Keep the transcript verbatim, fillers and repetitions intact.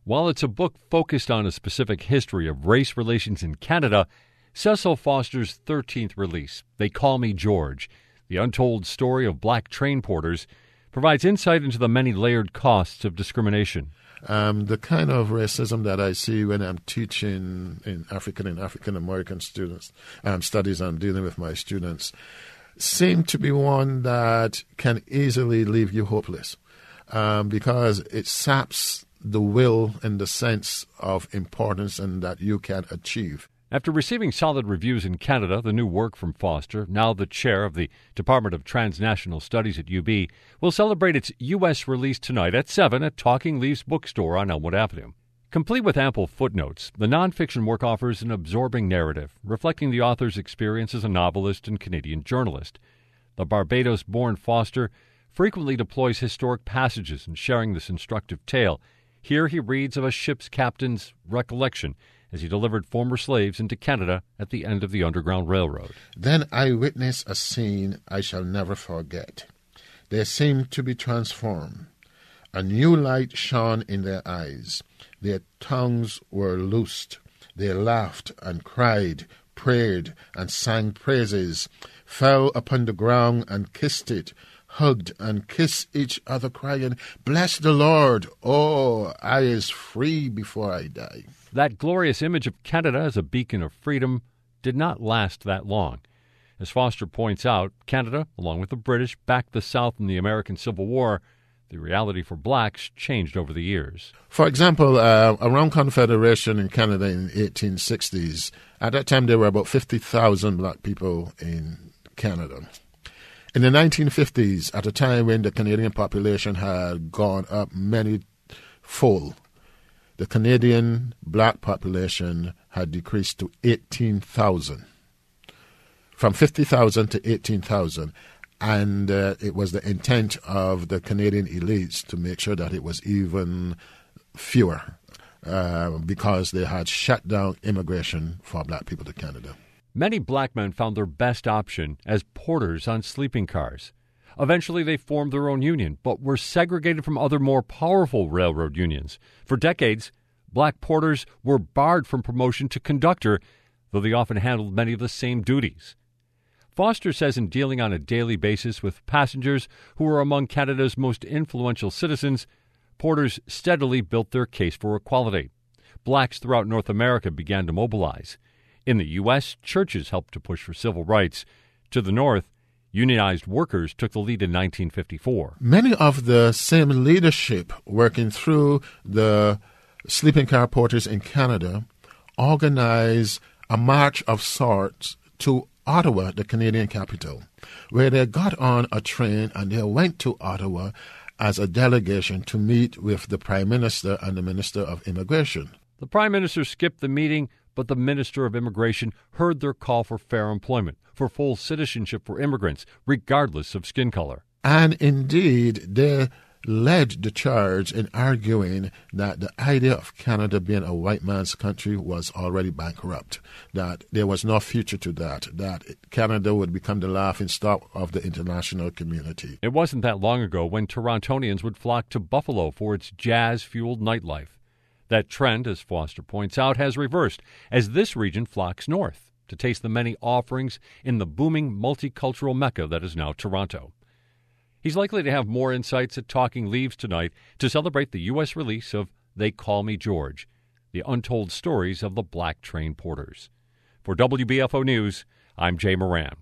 While it's a book focused on a specific history of race relations in Canada, Cecil Foster's thirteenth release, They Call Me George, The Untold Story of Black Train Porters, provides insight into the many layered costs of discrimination. Um, the kind of racism that I see when I'm teaching in African and African American students, um, studies I'm dealing with my students, seem to be one that can easily leave you hopeless um, because it saps the will and the sense of importance and that you can achieve. After receiving solid reviews in Canada, the new work from Foster, now the chair of the Department of Transnational Studies at U B, will celebrate its U S release tonight at seven at Talking Leaves Bookstore on Elmwood Avenue. Complete with ample footnotes, the nonfiction work offers an absorbing narrative, reflecting the author's experience as a novelist and Canadian journalist. The Barbados-born Foster frequently deploys historic passages in sharing this instructive tale. Here he reads of a ship's captain's recollection as he delivered former slaves into Canada at the end of the Underground Railroad. Then I witnessed a scene I shall never forget. They seemed to be transformed. A new light shone in their eyes. Their tongues were loosed. They laughed and cried, prayed and sang praises, fell upon the ground and kissed it, hugged and kissed each other, crying, "Bless the Lord! Oh, I is free before I die." That glorious image of Canada as a beacon of freedom did not last that long. As Foster points out, Canada, along with the British, backed the South in the American Civil War. The reality for blacks changed over the years. For example, uh, around Confederation in Canada in the eighteen sixties, at that time there were about fifty thousand black people in Canada. In the nineteen fifties, at a time when the Canadian population had gone up many fold, the Canadian black population had decreased to eighteen thousand. From fifty thousand to eighteen thousand. And uh, it was the intent of the Canadian elites to make sure that it was even fewer uh, because they had shut down immigration for black people to Canada. Many black men found their best option as porters on sleeping cars. Eventually, they formed their own union, but were segregated from other more powerful railroad unions. For decades, black porters were barred from promotion to conductor, though they often handled many of the same duties. Foster says in dealing on a daily basis with passengers who were among Canada's most influential citizens, porters steadily built their case for equality. Blacks throughout North America began to mobilize. In the U S, churches helped to push for civil rights. To the north, unionized workers took the lead in nineteen fifty-four. Many of the same leadership working through the sleeping car porters in Canada organized a march of sorts to Ottawa, the Canadian capital, where they got on a train and they went to Ottawa as a delegation to meet with the Prime Minister and the Minister of Immigration. The Prime Minister skipped the meeting, but the Minister of Immigration heard their call for fair employment, for full citizenship for immigrants, regardless of skin color. And indeed, they led the charge in arguing that the idea of Canada being a white man's country was already bankrupt, that there was no future to that, that Canada would become the laughingstock of the international community. It wasn't that long ago when Torontonians would flock to Buffalo for its jazz-fueled nightlife. That trend, as Foster points out, has reversed as this region flocks north to taste the many offerings in the booming multicultural mecca that is now Toronto. He's likely to have more insights at Talking Leaves tonight to celebrate the U S release of They Call Me George, the untold stories of the Black Train Porters. For W B F O News, I'm Jay Moran.